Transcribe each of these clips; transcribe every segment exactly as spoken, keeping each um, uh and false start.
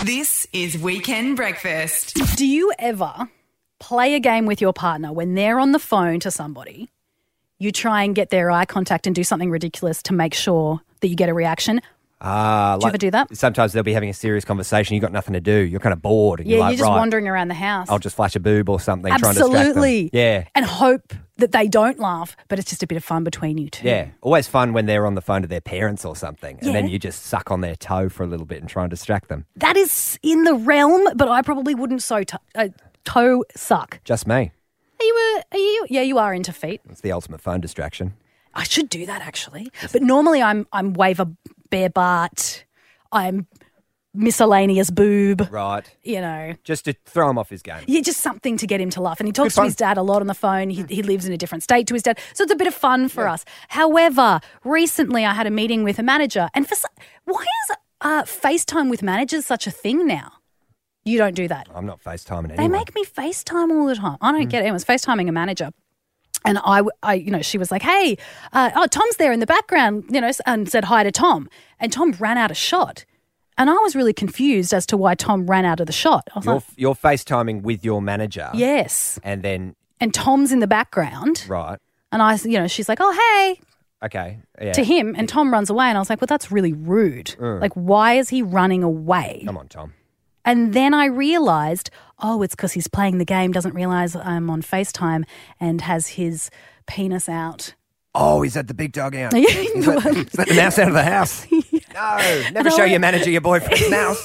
This is Weekend Breakfast. Do you ever play a game with your partner when they're on the phone to somebody? You try and get their eye contact and do something ridiculous to make sure that you get a reaction. Ah, Do you ever do that? Sometimes they'll be having a serious conversation. You've got nothing to do. You're kind of bored. And Yeah, you're, you're like, just right, wandering around the house. I'll just flash a boob or something. Trying to distract Absolutely. them. Yeah. And hope that they don't laugh, but it's just a bit of fun between you two. Yeah. Always fun when they're on the phone to their parents or something. And then Yeah. you just suck on their toe for a little bit and try and distract them. That is in the realm, but I probably wouldn't so to- uh, toe suck. Just me. Are you, a, are you? Yeah, you are into feet. It's the ultimate phone distraction. I should do that actually. But normally I'm I'm wave a bare butt. I'm miscellaneous boob. Right. You know. Just to throw him off his game. Yeah, just something to get him to laugh. And he talks Good to his fun. dad a lot on the phone. He, he lives in a different state to his dad. So it's a bit of fun for us. However, recently I had a meeting with a manager. And for so- why is uh, FaceTime with managers such a thing now? You don't do that. I'm not FaceTiming anyone. They make me FaceTime all the time. I don't get it. I was FaceTiming a manager. And I, I, you know, she was like, hey, uh, oh, Tom's there in the background, you know, and said hi to Tom. And Tom ran out of shot. And I was really confused as to why Tom ran out of the shot. I was You're, like, you're FaceTiming with your manager. yes. And then, And Tom's in the background. right. And I, you know, she's like, oh, hey, Okay. Yeah. to him. And Tom runs away. And I was like, well, that's really rude. Like, why is he running away? Come on, Tom. And then I realised, oh, it's because he's playing the game, doesn't realise I'm on FaceTime and has his penis out. Oh, he's at the big dog out. Yeah. He's let, he's let the mouse out of the house. No, never show your manager your boyfriend's mouse.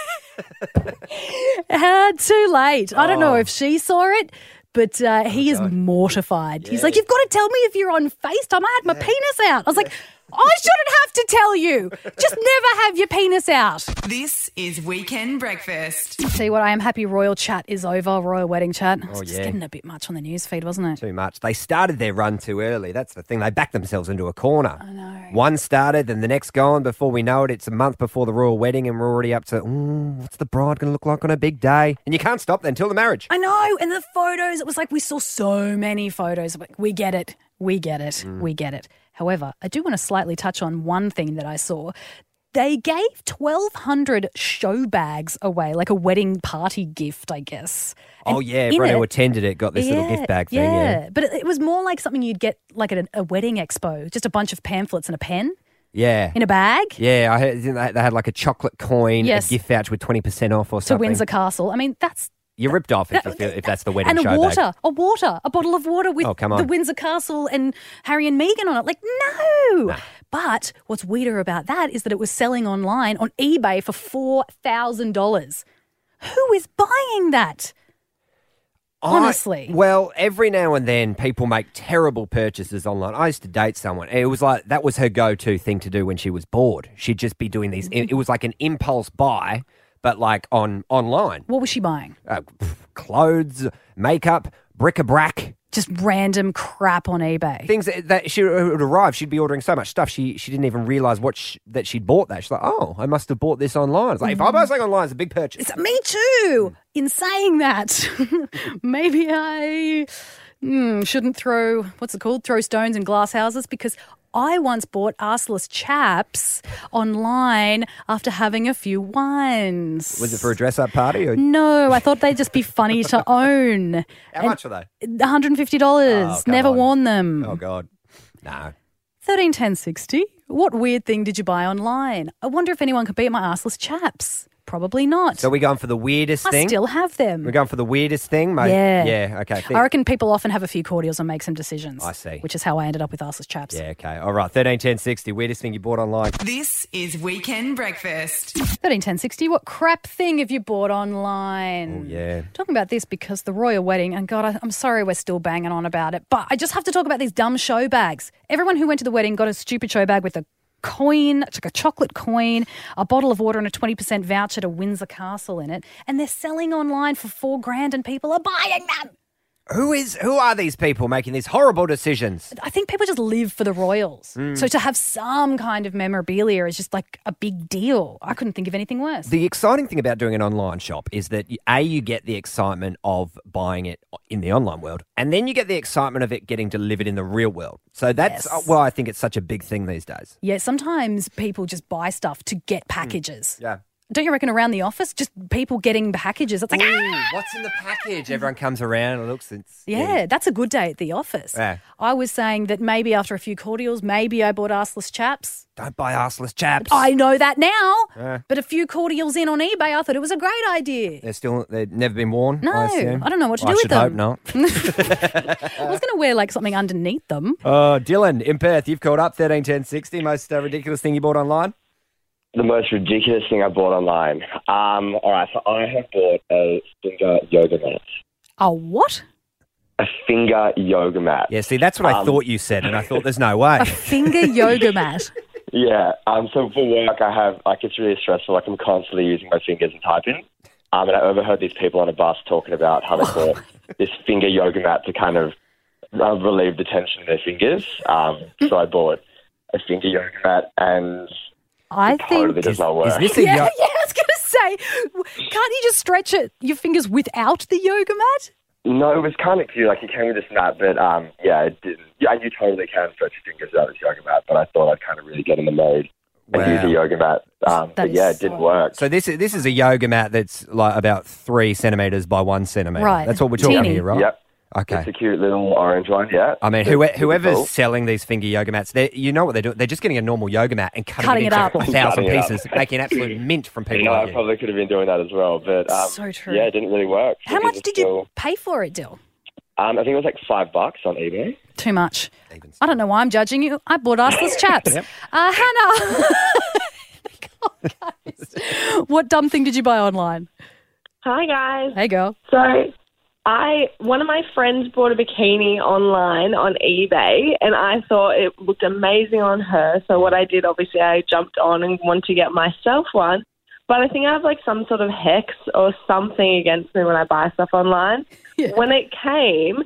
Uh, too late. I don't know Oh. if she saw it, but uh, he is mortified. He's like, you've got to tell me if you're on FaceTime. I had my penis out. I was like, I shouldn't have to tell you. Just never have your penis out. This is Weekend Breakfast. Tell you what, I am happy royal chat is over, royal wedding chat. It's just yeah. getting a bit much on the news feed, wasn't it? Too much. They started their run too early. That's the thing. They backed themselves into a corner. I know. One started, then the next gone. Before we know it, it's a month before the royal wedding, and we're already up to, mm, what's the bride going to look like on a big day? And you can't stop then until the marriage. I know. And the photos, it was like we saw so many photos. Like, we get it. We get it. We get it. However, I do want to slightly touch on one thing that I saw. They gave twelve hundred show bags away, like a wedding party gift, I guess. Oh, And yeah. in Everyone who it- attended it got this little Yeah, gift bag thing. Yeah. But it, it was more like something you'd get like at a, a wedding expo, just a bunch of pamphlets and a pen Yeah. in a bag Yeah. I heard they they had like a chocolate coin, Yes. a gift voucher with twenty percent off or to something. Windsor Castle. I mean, that's You're ripped off if, you feel, if that's the wedding and a show water, bag. a water, a bottle of water with Oh, come the on. Windsor Castle and Harry and Meghan on it. Like, no. But what's weirder about that is that it was selling online on eBay for four thousand dollars. Who is buying that? I- Honestly. well, every now and then people make terrible purchases online. I used to date someone. And it was like, that was her go-to thing to do when she was bored. She'd just be doing these. It was like an impulse buy, but like on online. What was she buying? Uh, pff, clothes, makeup, bric-a-brac. Just random crap on eBay. Things that, that she would arrive, she'd be ordering so much stuff, she she didn't even realise what sh- that she'd bought that. She's like, oh, I must have bought this online. It's like, if I buy something online, it's a big purchase. It's- me too. In saying that, maybe I mm, shouldn't throw, what's it called? Throw stones in glass houses, because I once bought arseless chaps online after having a few wines. Was it for a dress-up party? Or No, I thought they'd just be funny to own. how much were they? one hundred fifty dollars. Oh, come Never on. worn them. Oh, God. No. thirteen ten sixty. What weird thing did you buy online? I wonder if anyone could beat my arseless chaps. Probably not. So we're going for the weirdest I thing? still have them. We're going for the weirdest thing, mate? Yeah. Yeah, okay. Think- I reckon people often have a few cordials and make some decisions. I see. Which is how I ended up with arseless chaps. Yeah, okay. All right, thirteen ten sixty, weirdest thing you bought online. This is Weekend Breakfast. thirteen ten sixty. What crap thing have you bought online? Oh, yeah. Talking about this because the royal wedding, and God, I, I'm sorry we're still banging on about it, but I just have to talk about these dumb show bags. Everyone who went to the wedding got a stupid show bag with a coin, it's like a chocolate coin, a bottle of water and a twenty percent voucher to Windsor Castle in it, and they're selling online for four grand and people are buying them. Who is? Who are these people making these horrible decisions? I think people just live for the royals. Mm. So to have some kind of memorabilia is just like a big deal. I couldn't think of anything worse. The exciting thing about doing an online shop is that, A, you get the excitement of buying it in the online world, and then you get the excitement of it getting delivered in the real world. So that's Yes. why I think it's such a big thing these days. Yeah, sometimes people just buy stuff to get packages. Yeah. don't you reckon around the office, just people getting packages? It's like, Ooh, ah! what's in the package? Everyone comes around and looks. It's, Yeah, that's a good day at the office. Yeah. I was saying that maybe after a few cordials, maybe I bought arseless chaps. Don't buy arseless chaps. I know that now, Yeah. but a few cordials in on eBay, I thought it was a great idea. They're still, they've never been worn, No, I assume. I don't know what to Well, do I with should hope them. not. I was going to wear like something underneath them. Oh, Dylan, in Perth, you've called up thirteen ten sixty. Most uh, ridiculous thing you bought online? The most ridiculous thing I bought online. Um, all right, so I have bought a finger yoga mat. A what? A finger yoga mat. Yeah, see, that's what I Um, thought you said, and I thought there's no way. A finger yoga mat. Yeah. Um, so for work, I have, like, it's really stressful. Like, I'm constantly using my fingers and typing. Um, and I overheard these people on a bus talking about how they bought this finger yoga mat to kind of uh, relieve the tension in their fingers. Um, so I bought a finger yoga mat, and I it totally think. does not work. Is this a Yeah, yo- yeah, I was going to say, can't you just stretch it, your fingers without the yoga mat? No, it was kind of cute. Like, it came with this mat, but um, yeah, it didn't. Yeah, you totally can stretch your fingers out of this yoga mat, but I thought I'd kind of really get in the mode and Wow. use a yoga mat. Um, That but is yeah, it so- didn't work. So this is this is a yoga mat that's like about three centimetres by one centimetre. Right. That's what we're talking Teeny. here, right? Yep. Okay. It's a cute little orange one, yeah. I mean, It's whoe- super whoever's cool. selling these finger yoga mats, they you know what they're doing? They're just getting a normal yoga mat and cutting, Cutting it it into up. a thousand Cutting it up. pieces, making absolute mint from people You know, like I you. probably could have been doing that as well, but um, So true. yeah, it didn't really work. How Fingers much are did you still- pay for it, Dill? Um, I think it was like five bucks on eBay. Too much. Even I don't know why I'm judging you. I bought arseless chaps. Yep. Uh, Hannah. God, guys. What dumb thing did you buy online? Hi guys. Hey, girl. So I one of my friends bought a bikini online on eBay and I thought it looked amazing on her. So what I did, obviously I jumped on and wanted to get myself one. But I think I have like some sort of hex or something against me when I buy stuff online. Yeah. When it came,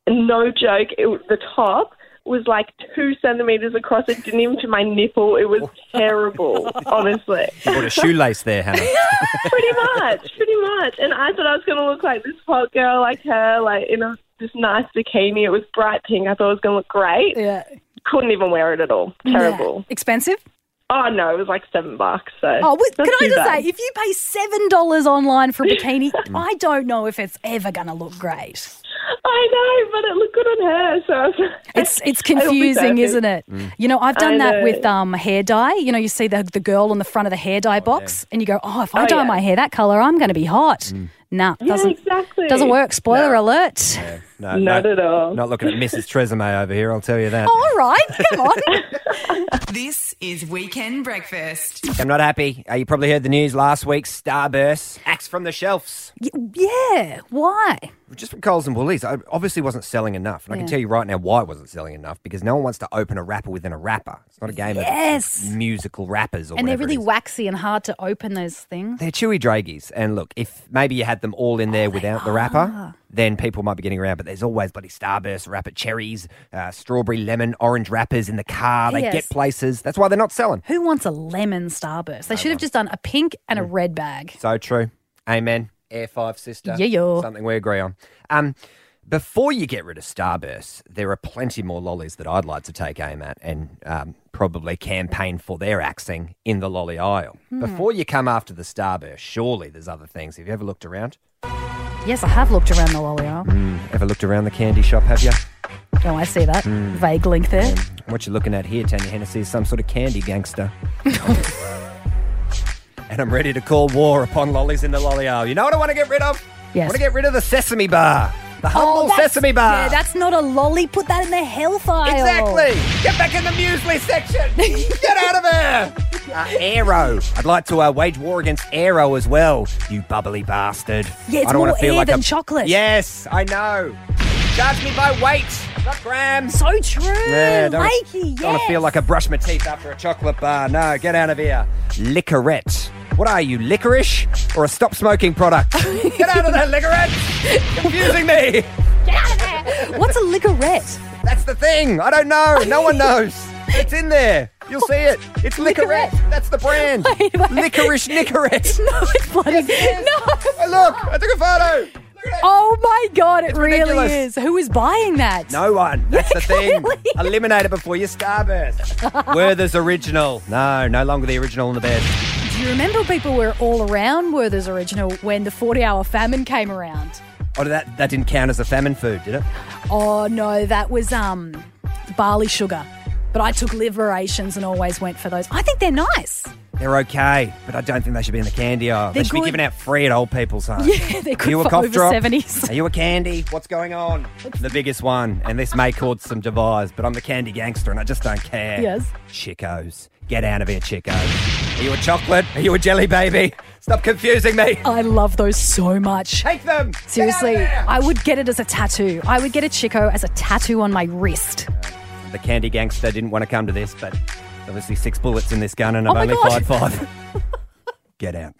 no joke, it, the top was like two centimetres across. It didn't even to my nipple. It was terrible, honestly. You bought a shoelace there, Hannah. Pretty much, pretty much. And I thought I was going to look like this hot girl like her, like in a this nice bikini. It was bright pink. I thought it was going to look great. Yeah. Couldn't even wear it at all. Terrible. Yeah. Expensive? Oh, no, it was like seven bucks. So Oh, wait, not can I too just bad. say, if you pay seven dollars online for a bikini, I don't know if it's ever going to look great. I know, but it looked good on her. So I was like, It's it's It'll be confusing, perfect. isn't it? You know, I've done I that know. with um, hair dye. You know, you see the the girl on the front of the hair dye box, and you go, "Oh, if I Oh, dye yeah. my hair that color, I'm going to be hot." Nah, yeah, doesn't exactly. doesn't work. Spoiler alert. No, Not no, at all. Not looking at Missus Tresemme over here, I'll tell you that. Oh, all right, come on. This is Weekend Breakfast. I'm not happy. Uh, you probably heard the news last week. Starburst, axed from the shelves. Y- yeah, why? Just from Coles and Woolies. I obviously wasn't selling enough. And I can Yeah. tell you right now why it wasn't selling enough, because no one wants to open a wrapper within a wrapper. It's not a game Yes. of musical wrappers or And they're whatever it really is. waxy and hard to open those things. They're chewy dragies. And look, if maybe you had them all in there Oh, without the wrapper, then people might be getting around. But there's always bloody Starburst wrapper, cherries, uh, strawberry, lemon, orange wrappers in the car. They Yes. get places. That's why they're not selling. Who wants a lemon Starburst? They should have just done a pink and a red bag. So true. Amen. Air five, sister. Yeah, yeah. Something we agree on. Um, before you get rid of Starburst, there are plenty more lollies that I'd like to take aim at and um, probably campaign for their axing in the lolly aisle. Hmm. Before you come after the Starburst, surely there's other things. Have you ever looked around? Yes, I have looked around the lolly aisle. Ever looked around the candy shop, have you? Oh, I see that. Hmm. Vague link there. What you're looking at here, Tanya Hennessy, is some sort of candy gangster. And I'm ready to call war upon lollies in the lolly aisle. You know what I want to get rid of? Yes. I want to get rid of the sesame bar. The humble Oh, that's- sesame bar. Yeah, that's not a lolly. Put that in the health aisle. Exactly. Get back in the muesli section. Get out of there. Uh, Aero. I'd like to uh, wage war against Aero as well, you bubbly bastard. Yeah, it's I don't wanna more feel air like than a- chocolate. Yes, I know. Charge me by weight, not grams. So true. Yeah, don't, Lakey, don't want yes. to feel like I brush my teeth after a chocolate bar. No, get out of here. Licorette. What are you, licorice or a stop smoking product? Get out of there, Licorette. Confusing me. Get out of there. What's a licorette? That's the thing. I don't know. No one knows. It's in there. You'll see it. It's Licorette. Licorette. That's the brand. Wait, wait. Licorice Nicorette. No, it's bloody. No. Oh, look, I took a photo. Look at it. Oh my God, it really ridiculous. is. Who is buying that? No one. That's the thing. Clearly. Eliminate it before you starburst. Werther's original. No, no longer the original and the best. Do you remember people were all around Werther's Original when the forty-hour famine came around? Oh, that that didn't count as a famine food, did it? Oh, no, that was um barley sugar. But I took liberations and always went for those. I think they're nice. They're okay, but I don't think they should be in the candy aisle. They're they should be good. given out free at old people's homes. Yeah, they're Are good you a for cough over drop? seventies. Are you a candy? What's going on? The biggest one, and this may cause some divides, but I'm the candy gangster and I just don't care. Yes. Chickos. Get out of here, Chickos. Are you a chocolate? Are you a jelly baby? Stop confusing me. I love those so much. Take them. Seriously, Get out of there. I would get it as a tattoo. I would get a Chico as a tattoo on my wrist. The candy gangster didn't want to come to this, but obviously six bullets in this gun and I've Oh my only God. fired five. Get out.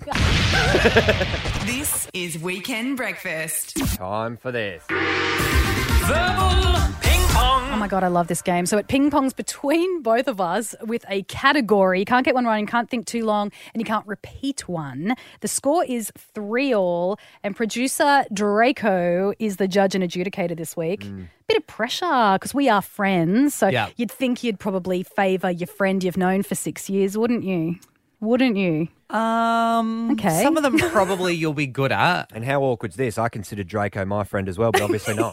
This is Weekend Breakfast. Time for this. Verbal ping pong. Oh my God, I love this game. So it ping pongs between both of us with a category. You can't get one right, you can't think too long, and you can't repeat one. The score is three all, and producer Draco is the judge and adjudicator this week. Bit of pressure because we are friends. So Yeah. you'd think you'd probably favour your friend you've known for six years, wouldn't you? Wouldn't you? Um, Okay. Some of them probably you'll be good at. And how awkward's this? I considered Draco my friend as well, but obviously not.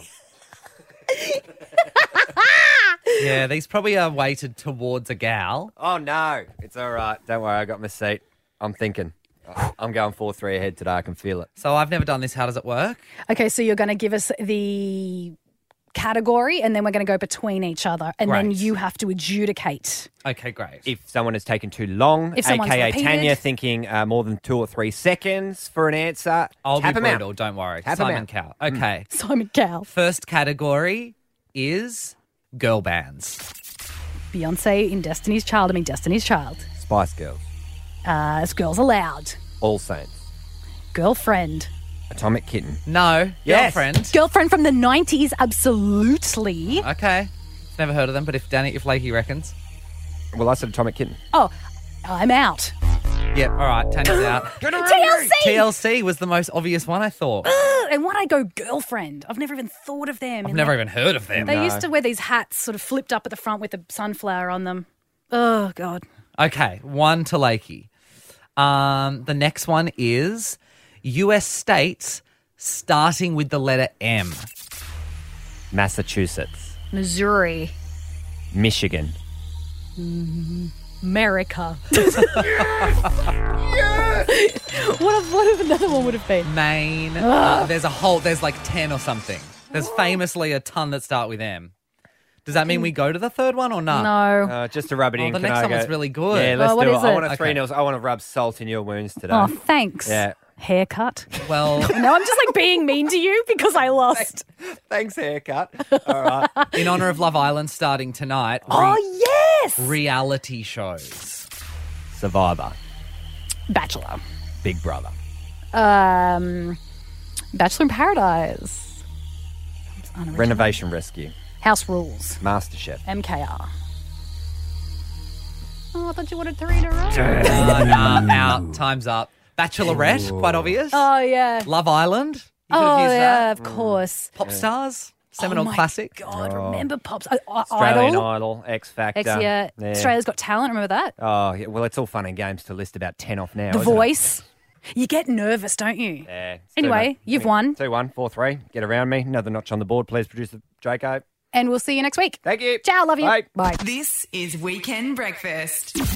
Yeah, these probably are weighted towards a gal. Oh, no. It's all right. Don't worry. I got my seat. I'm thinking. I'm going four three ahead today. I can feel it. So I've never done this. How does it work? Okay, so you're going to give us the category and then we're going to go between each other and then Great. you have to adjudicate. Okay, great. If someone has taken too long, If someone's a k a. repeated. Tanya thinking uh, more than two or three seconds for an answer, I'll tap be 'em out. brutal, don't worry. Tap 'em Simon out. Cowell. Okay. Simon Cowell. First category is girl bands. Beyonce in Destiny's Child. I mean, Destiny's Child. Spice Girls. Uh, it's Girls Aloud. All Saints. Girlfriend. Atomic Kitten. No. Yes. Girlfriend. Girlfriend from the nineties, absolutely. Okay. Never heard of them, but if Danny, if Lakey reckons. Well, I said Atomic Kitten. Oh, I'm out. Yep, all right, Tanya's out. T L C! T L C was the most obvious one, I thought. Ugh, and why'd I go girlfriend? I've never even thought of them. I've And never they, even heard of them. They No. used to wear these hats sort of flipped up at the front with a sunflower on them. Oh, God. Okay, one to Lakey. Um, the next one is U S states starting with the letter M. Massachusetts. Missouri. Michigan. America. What if, what if another one would have been? Maine. Uh, there's a whole, there's like ten or something. There's famously a ton that start with M. Does that mean we go to the third one or not? No. Uh, just to rub it Oh, in. the can next I one was go- really good. Yeah, let's Oh, what do it. is I it? want a three Okay. nils. I want to rub salt in your wounds today. Oh, thanks. Yeah. Haircut. Well, No, I'm just like being mean to you because I lost. Thanks, haircut. All right. in honor of Love Island starting tonight, re- Oh, yes. reality shows. Survivor. Bachelor. Big Brother. Um, Bachelor in Paradise. Unoriginal. Renovation Rescue. House Rules. MasterChef. M K R. Oh, I thought you wanted three in a row. Uh, nah, out. Time's up. Bachelorette, quite obvious. Oh, yeah. Love Island. You could Oh, have used yeah, that. of course. Pop Stars, seminal oh my classic. God, remember Pops? Uh, uh, Australian Idol. Idol. X Factor. Ex- yeah. Australia's Got Talent. Remember that? Oh, yeah, well, it's all fun and games to list about ten off now. The isn't it? Voice. You get nervous, don't you? Yeah. it's Anyway, two, you've won. two one, four three. Get around me. Another notch on the board, please, producer Draco. And we'll see you next week. Thank you. Ciao. Love you. Bye. Bye. This is Weekend Breakfast.